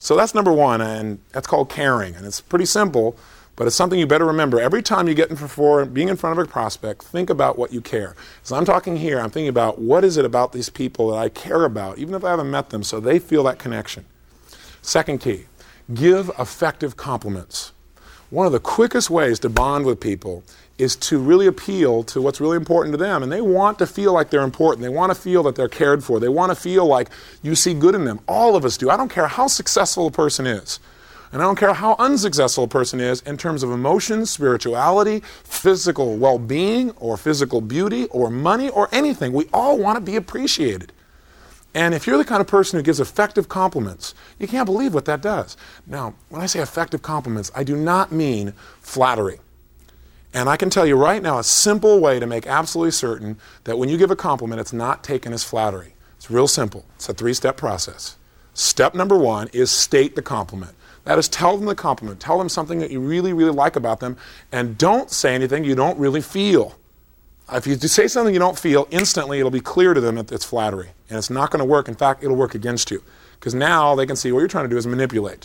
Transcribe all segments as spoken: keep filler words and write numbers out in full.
So that's number one, and that's called caring. And it's pretty simple, but it's something you better remember. Every time you get in for being in front of a prospect, think about what you care. So I'm talking here, I'm thinking about what is it about these people that I care about, even if I haven't met them, so they feel that connection. Second key, give effective compliments. One of the quickest ways to bond with people is to really appeal to what's really important to them. And they want to feel like they're important. They want to feel that they're cared for. They want to feel like you see good in them. All of us do. I don't care how successful a person is. And I don't care how unsuccessful a person is in terms of emotions, spirituality, physical well-being, or physical beauty, or money, or anything. We all want to be appreciated. And if you're the kind of person who gives effective compliments, you can't believe what that does. Now, when I say effective compliments, I do not mean flattery. And I can tell you right now a simple way to make absolutely certain that when you give a compliment, it's not taken as flattery. It's real simple. It's a three-step process. Step number one is state the compliment. That is, tell them the compliment. Tell them something that you really, really like about them, and don't say anything you don't really feel. If you say something you don't feel, instantly it'll be clear to them that it's flattery. And it's not going to work. In fact, it'll work against you. Because now they can see what you're trying to do is manipulate.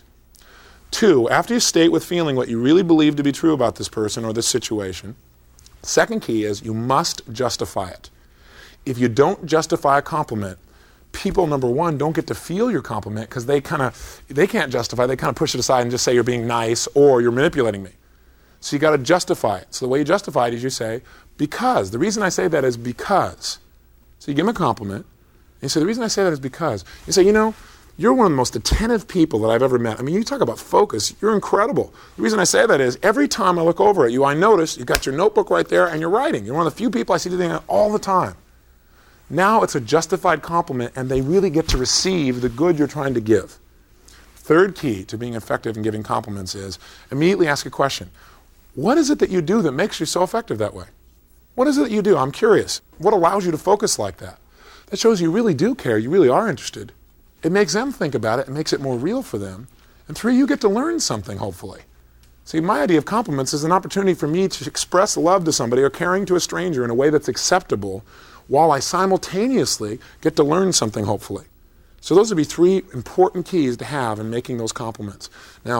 Two, after you state with feeling what you really believe to be true about this person or this situation, second key is you must justify it. If you don't justify a compliment, people, number one, don't get to feel your compliment because they kind of, they can't justify, they kind of push it aside and just say you're being nice or you're manipulating me. So you got to justify it. So the way you justify it is you say, because. The reason I say that is because. So you give them a compliment, and you say, the reason I say that is because. You say, you know, you're one of the most attentive people that I've ever met. I mean, you talk about focus. You're incredible. The reason I say that is every time I look over at you, I notice you've got your notebook right there and you're writing. You're one of the few people I see doing that all the time. Now it's a justified compliment, and they really get to receive the good you're trying to give. Third key to being effective in giving compliments is immediately ask a question. What is it that you do that makes you so effective that way? What is it that you do? I'm curious. What allows you to focus like that? That shows you really do care. You really are interested. It makes them think about it. It makes it more real for them. And three, you get to learn something, hopefully. See, my idea of compliments is an opportunity for me to express love to somebody or caring to a stranger in a way that's acceptable while I simultaneously get to learn something, hopefully. So those would be three important keys to have in making those compliments. Now,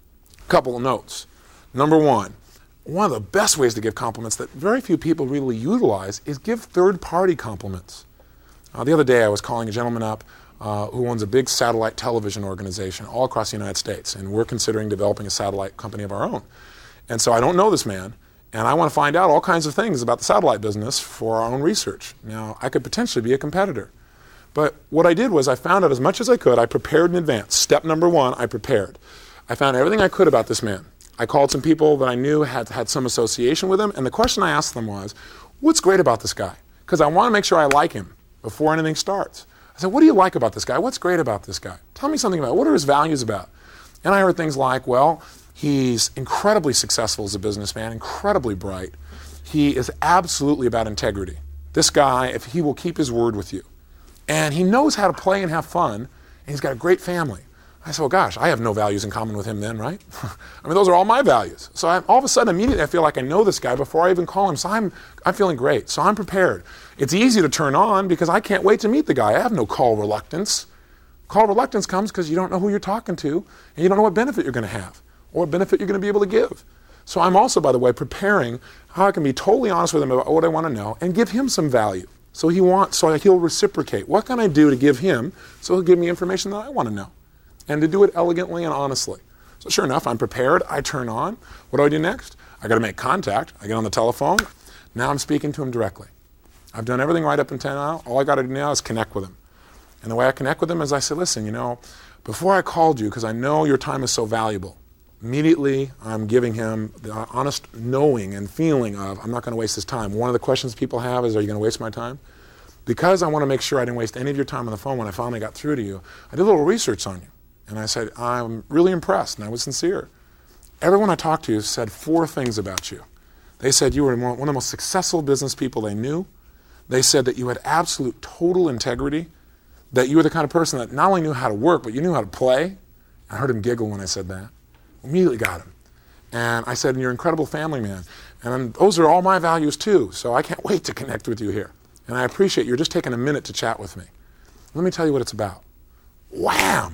a couple of notes. Number one, one of the best ways to give compliments that very few people really utilize is give third-party compliments. Uh, the other day I was calling a gentleman up uh, who owns a big satellite television organization all across the United States, and we're considering developing a satellite company of our own. And so I don't know this man, and I want to find out all kinds of things about the satellite business for our own research. Now, I could potentially be a competitor. But what I did was I found out as much as I could. I prepared in advance. Step number one, I prepared. I found everything I could about this man. I called some people that I knew had had some association with him, and the question I asked them was, what's great about this guy? Because I want to make sure I like him before anything starts. I said, what do you like about this guy? What's great about this guy? Tell me something about it. What are his values about? And I heard things like, well, he's incredibly successful as a businessman, incredibly bright. He is absolutely about integrity. This guy, if he will keep his word with you. And he knows how to play and have fun, and he's got a great family. I said, well, gosh, I have no values in common with him then, right? I mean, those are all my values. So I, all of a sudden, immediately, I feel like I know this guy before I even call him. So I'm, I'm feeling great. So I'm prepared. It's easy to turn on because I can't wait to meet the guy. I have no call reluctance. Call reluctance comes because you don't know who you're talking to, and you don't know what benefit you're going to have or what benefit you're going to be able to give. So I'm also, by the way, preparing how I can be totally honest with him about what I want to know and give him some value. So he wants, so he'll reciprocate. What can I do to give him so he'll give me information that I want to know? And to do it elegantly and honestly. So sure enough, I'm prepared. I turn on. What do I do next? I got to make contact. I get on the telephone. Now I'm speaking to him directly. I've done everything right up until now. All I got to do now is connect with him. And the way I connect with him is I say, listen, you know, before I called you, because I know your time is so valuable, immediately I'm giving him the honest knowing and feeling of I'm not going to waste his time. One of the questions people have is, are you going to waste my time? Because I want to make sure I didn't waste any of your time on the phone when I finally got through to you, I did a little research on you. And I said, I'm really impressed, and I was sincere. Everyone I talked to said four things about you. They said you were one of the most successful business people they knew. They said that you had absolute total integrity, that you were the kind of person that not only knew how to work, but you knew how to play. I heard him giggle when I said that. Immediately got him. And I said, you're an incredible family man. And those are all my values too, so I can't wait to connect with you here. And I appreciate you're just taking a minute to chat with me. Let me tell you what it's about. Wham!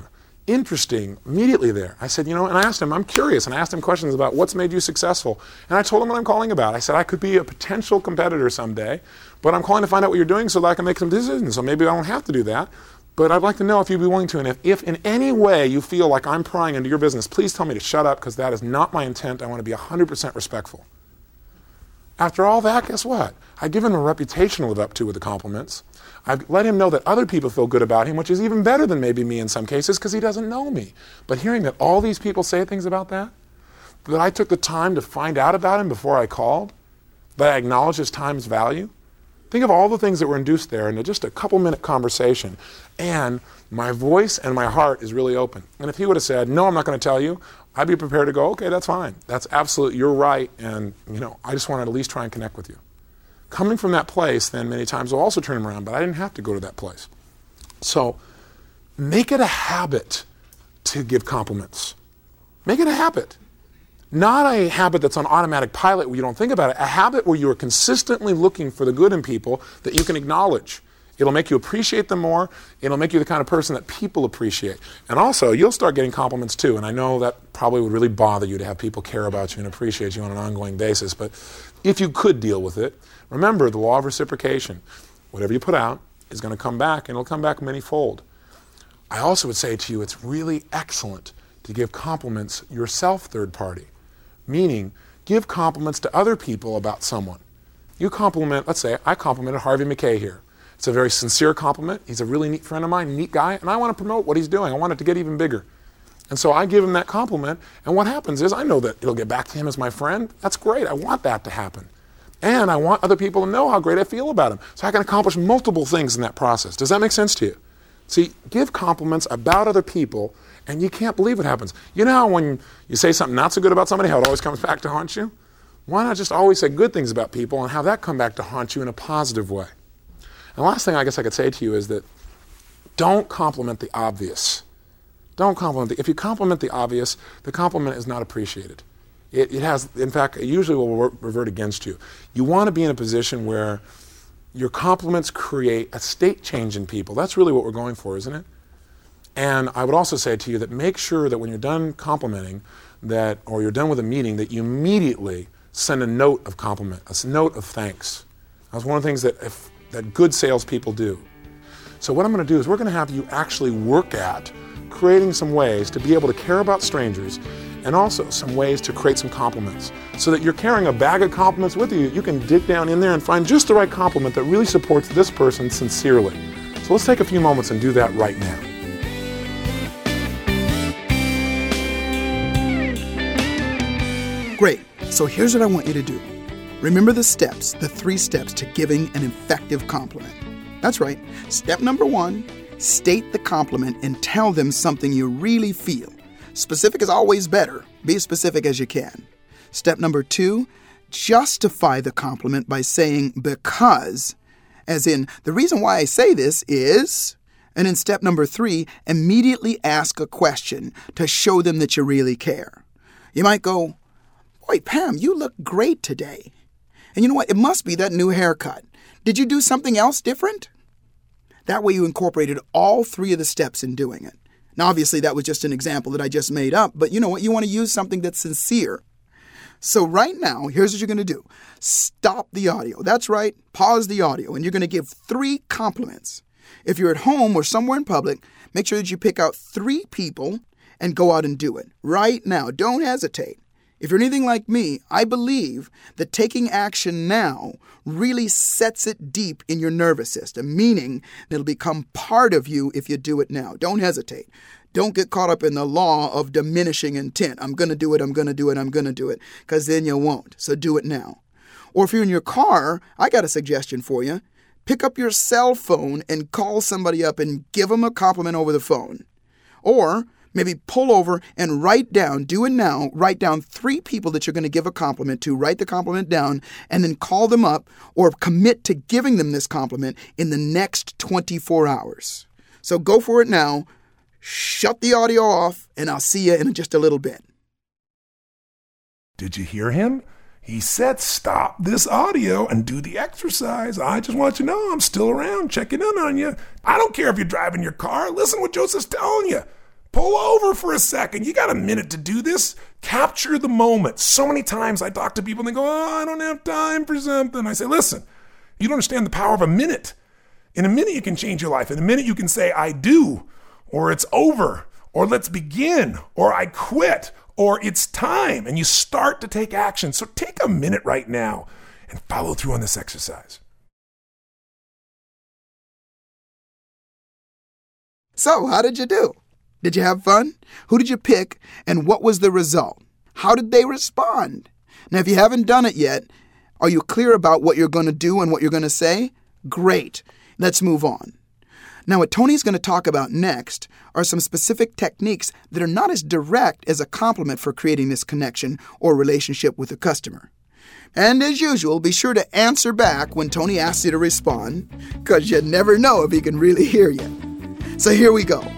interesting immediately there. I said, you know, and I asked him, I'm curious, and I asked him questions about what's made you successful. And I told him what I'm calling about. I said, I could be a potential competitor someday, but I'm calling to find out what you're doing so that I can make some decisions. So maybe I don't have to do that, but I'd like to know if you'd be willing to. And if, if in any way you feel like I'm prying into your business, please tell me to shut up, because that is not my intent. I want to be one hundred percent respectful. After all that, guess what? I give him a reputation to live up to with the compliments. I've let him know that other people feel good about him, which is even better than maybe me in some cases, because he doesn't know me. But hearing that all these people say things about that, that I took the time to find out about him before I called, that I acknowledged his time's value, think of all the things that were induced there in just a couple minute conversation. And my voice and my heart is really open. And if he would have said, no, I'm not going to tell you, I'd be prepared to go, okay, that's fine. That's absolute, you're right. And, you know, I just wanted to at least try and connect with you. Coming from that place, then many times will also turn him around, but I didn't have to go to that place. So make it a habit to give compliments. Make it a habit. Not a habit that's on automatic pilot where you don't think about it, a habit where you are consistently looking for the good in people that you can acknowledge. It'll make you appreciate them more. It'll make you the kind of person that people appreciate. And also, you'll start getting compliments too. And I know that probably would really bother you to have people care about you and appreciate you on an ongoing basis. But if you could deal with it, remember the law of reciprocation. Whatever you put out is going to come back, and it'll come back many-fold. I also would say to you, it's really excellent to give compliments yourself third party. Meaning, give compliments to other people about someone. You compliment, let's say, I complimented Harvey McKay here. It's a very sincere compliment. He's a really neat friend of mine, neat guy, and I want to promote what he's doing. I want it to get even bigger. And so I give him that compliment, and what happens is I know that it'll get back to him as my friend. That's great. I want that to happen. And I want other people to know how great I feel about him. So I can accomplish multiple things in that process. Does that make sense to you? See, give compliments about other people, and you can't believe what happens. You know how when you say something not so good about somebody, how it always comes back to haunt you? Why not just always say good things about people and have that come back to haunt you in a positive way? And the last thing I guess I could say to you is that don't compliment the obvious. Don't compliment the, if you compliment the obvious, the compliment is not appreciated. It, it has, in fact, it usually will revert against you. You want to be in a position where your compliments create a state change in people. That's really what we're going for, isn't it? And I would also say to you that make sure that when you're done complimenting that, or you're done with a meeting, that you immediately send a note of compliment, a note of thanks. That's one of the things that, if, that good salespeople do. So what I'm going to do is we're going to have you actually work at creating some ways to be able to care about strangers, and also some ways to create some compliments so that you're carrying a bag of compliments with you. You can dig down in there and find just the right compliment that really supports this person sincerely. So let's take a few moments and do that right now. Great. So here's what I want you to do. Remember the steps, the three steps to giving an effective compliment. That's right. Step number one, state the compliment and tell them something you really feel. Specific is always better. Be as specific as you can. Step number two, justify the compliment by saying because, as in, the reason why I say this is, and in step number three, immediately ask a question to show them that you really care. You might go, boy, Pam, you look great today. And you know what? It must be that new haircut. Did you do something else different? That way you incorporated all three of the steps in doing it. Now, obviously, that was just an example that I just made up, but you know what? You want to use something that's sincere. So right now, here's what you're going to do. Stop the audio. That's right. Pause the audio, and you're going to give three compliments. If you're at home or somewhere in public, make sure that you pick out three people and go out and do it. Right now. Don't hesitate. If you're anything like me, I believe that taking action now really sets it deep in your nervous system, meaning that it'll become part of you if you do it now. Don't hesitate. Don't get caught up in the law of diminishing intent. I'm going to do it, I'm going to do it, I'm going to do it, because then you won't. So do it now. Or if you're in your car, I got a suggestion for you. Pick up your cell phone and call somebody up and give them a compliment over the phone. Or maybe pull over and write down, do it now, write down three people that you're going to give a compliment to, write the compliment down, and then call them up or commit to giving them this compliment in the next twenty-four hours. So go for it now, shut the audio off, and I'll see you in just a little bit. Did you hear him? He said stop this audio and do the exercise. I just want you to know I'm still around checking in on you. I don't care if you're driving your car. Listen what Joseph's telling you. Pull over for a second. You got a minute to do this. Capture the moment. So many times I talk to people and they go, oh, I don't have time for something. I say, listen, you don't understand the power of a minute. In a minute, you can change your life. In a minute, you can say, I do, or it's over, or let's begin, or I quit, or it's time. And you start to take action. So take a minute right now and follow through on this exercise. So, how did you do? Did you have fun? Who did you pick, and what was the result? How did they respond? Now, if you haven't done it yet, are you clear about what you're going to do and what you're going to say? Great. Let's move on. Now, what Tony's going to talk about next are some specific techniques that are not as direct as a compliment for creating this connection or relationship with a customer. And as usual, be sure to answer back when Tony asks you to respond, because you never know if he can really hear you. So here we go.